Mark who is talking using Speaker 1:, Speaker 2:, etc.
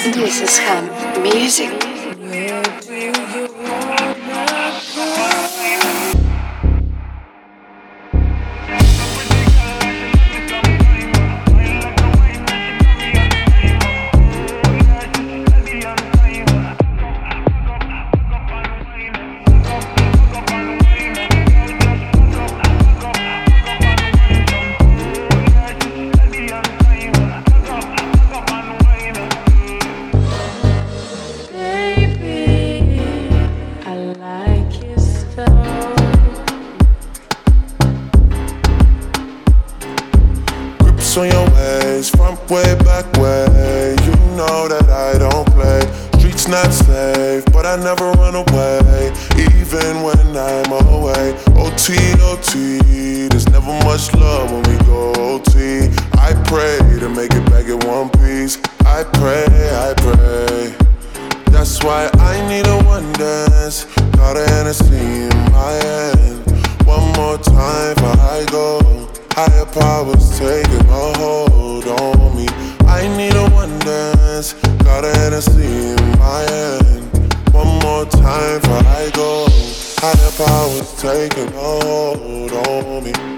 Speaker 1: This is Ham Music.
Speaker 2: Where do you wanna go?
Speaker 3: On your ways, front way, back way. You know that I don't play. Streets not safe, but I never run away, even when I'm away. OT, OT, there's never much love when we go OT. I pray to make it back in one piece. I pray. That's why I need a one dance. Got a Hennessy in my hand. One more time before I go. Higher powers taking a hold on me. I need a one dance. Got a Hennessy in my hand. One more time before I go. Higher powers taking a hold on me.